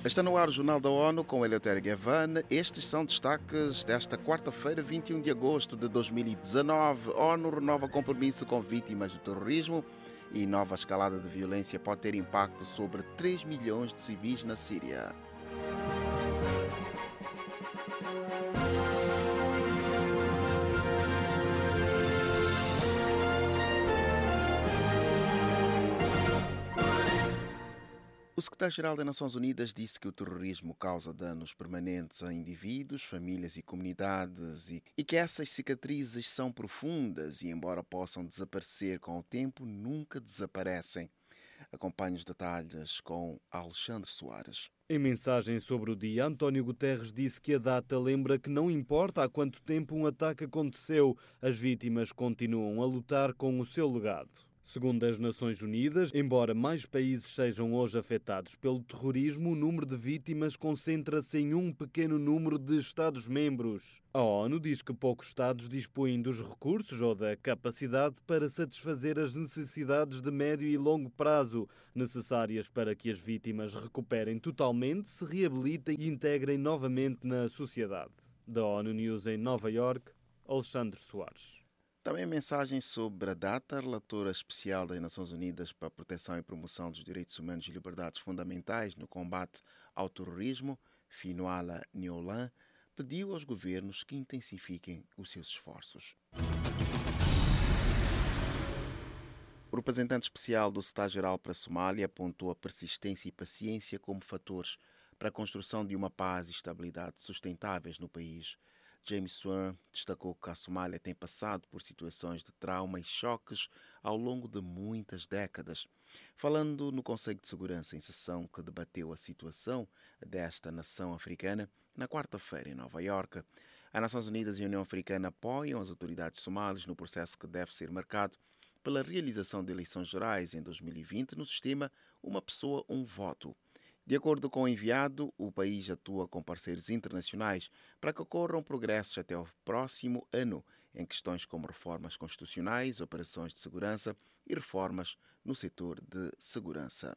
Está no ar o Jornal da ONU com Eleutério Gavan. Estes são destaques desta quarta-feira, 21 de agosto de 2019. ONU renova compromisso com vítimas do terrorismo e nova escalada de violência pode ter impacto sobre 3 milhões de civis na Síria. O secretário-geral das Nações Unidas disse que o terrorismo causa danos permanentes a indivíduos, famílias e comunidades e que essas cicatrizes são profundas e, embora possam desaparecer com o tempo, nunca desaparecem. Acompanhe os detalhes com Alexandre Soares. Em mensagem sobre o dia, António Guterres disse que a data lembra que não importa há quanto tempo um ataque aconteceu, as vítimas continuam a lutar com o seu legado. Segundo as Nações Unidas, embora mais países sejam hoje afetados pelo terrorismo, o número de vítimas concentra-se em um pequeno número de Estados-membros. A ONU diz que poucos Estados dispõem dos recursos ou da capacidade para satisfazer as necessidades de médio e longo prazo necessárias para que as vítimas recuperem totalmente, se reabilitem e integrem novamente na sociedade. Da ONU News em Nova Iorque, Alexandre Soares. Também mensagens sobre a data, a relatora especial das Nações Unidas para a proteção e promoção dos direitos humanos e liberdades fundamentais no combate ao terrorismo, Finoala Niolan, pediu aos governos que intensifiquem os seus esforços. O representante especial do secretário-geral para a Somália apontou a persistência e paciência como fatores para a construção de uma paz e estabilidade sustentáveis no país. James Swan destacou que a Somália tem passado por situações de trauma e choques ao longo de muitas décadas. Falando no Conselho de Segurança, em sessão que debateu a situação desta nação africana, na quarta-feira em Nova Iorque, as Nações Unidas e a União Africana apoiam as autoridades somalis no processo que deve ser marcado pela realização de eleições gerais em 2020 no sistema Uma Pessoa, um Voto. De acordo com o enviado, o país atua com parceiros internacionais para que ocorram progressos até o próximo ano em questões como reformas constitucionais, operações de segurança e reformas no setor de segurança.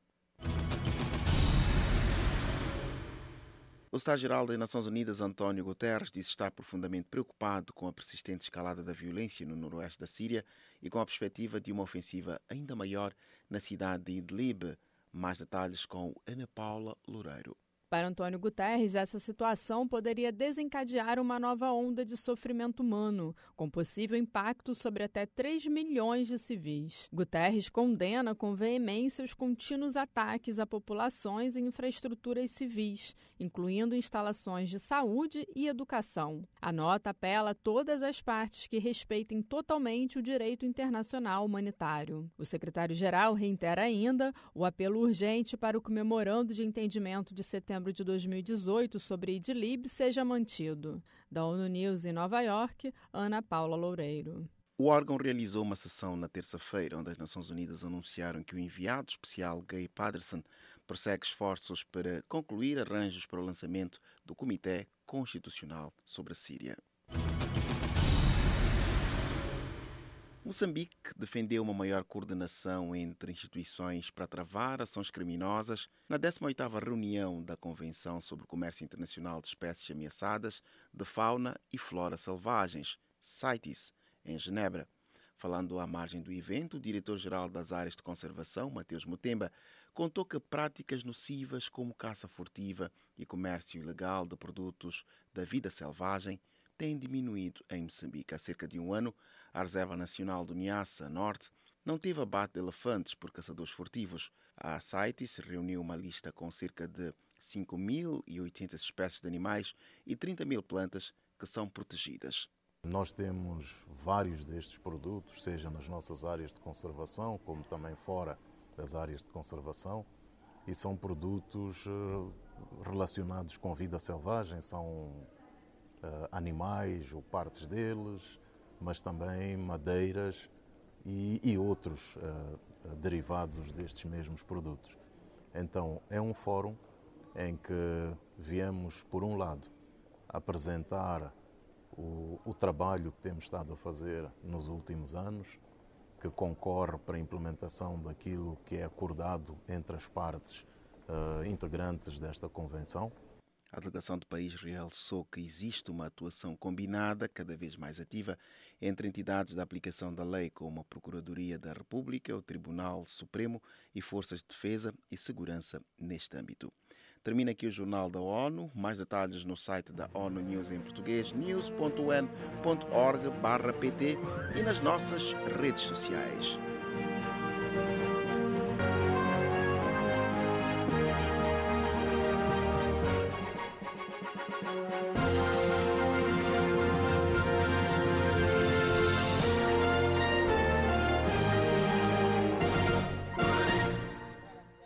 O secretário-geral das Nações Unidas, António Guterres, disse estar profundamente preocupado com a persistente escalada da violência no noroeste da Síria e com a perspectiva de uma ofensiva ainda maior na cidade de Idlib. Mais detalhes com Ana Paula Loureiro. Para António Guterres, essa situação poderia desencadear uma nova onda de sofrimento humano, com possível impacto sobre até 3 milhões de civis. Guterres condena com veemência os contínuos ataques a populações e infraestruturas civis, incluindo instalações de saúde e educação. A nota apela a todas as partes que respeitem totalmente o direito internacional humanitário. O secretário-geral reitera ainda o apelo urgente para que o memorando de entendimento de setembro de 2018 sobre Idlib seja mantido. Da ONU News em Nova Iorque, Ana Paula Loureiro. O órgão realizou uma sessão na terça-feira, onde as Nações Unidas anunciaram que o enviado especial Guy Patterson prossegue esforços para concluir arranjos para o lançamento do Comitê Constitucional sobre a Síria. Moçambique defendeu uma maior coordenação entre instituições para travar ações criminosas na 18ª reunião da Convenção sobre o Comércio Internacional de Espécies Ameaçadas de Fauna e Flora Selvagens, CITES, em Genebra. Falando à margem do evento, o diretor-geral das áreas de conservação, Mateus Mutemba, contou que práticas nocivas como caça furtiva e comércio ilegal de produtos da vida selvagem têm diminuído em Moçambique. Há cerca de um ano, a Reserva Nacional do Niassa Norte não teve abate de elefantes por caçadores furtivos. A CITES reuniu uma lista com cerca de 5.800 espécies de animais e 30.000 plantas que são protegidas. Nós temos vários destes produtos, seja nas nossas áreas de conservação, como também fora das áreas de conservação, e são produtos relacionados com vida selvagem, são animais ou partes deles, mas também madeiras e outros derivados destes mesmos produtos. Então, é um fórum em que viemos, por um lado, apresentar o trabalho que temos estado a fazer nos últimos anos, que concorre para a implementação daquilo que é acordado entre as partes integrantes desta convenção. A delegação do país realçou que existe uma atuação combinada, cada vez mais ativa, entre entidades da aplicação da lei, como a Procuradoria da República, o Tribunal Supremo e forças de defesa e segurança neste âmbito. Termina aqui o Jornal da ONU. Mais detalhes no site da ONU News em português, news.un.org/pt e nas nossas redes sociais.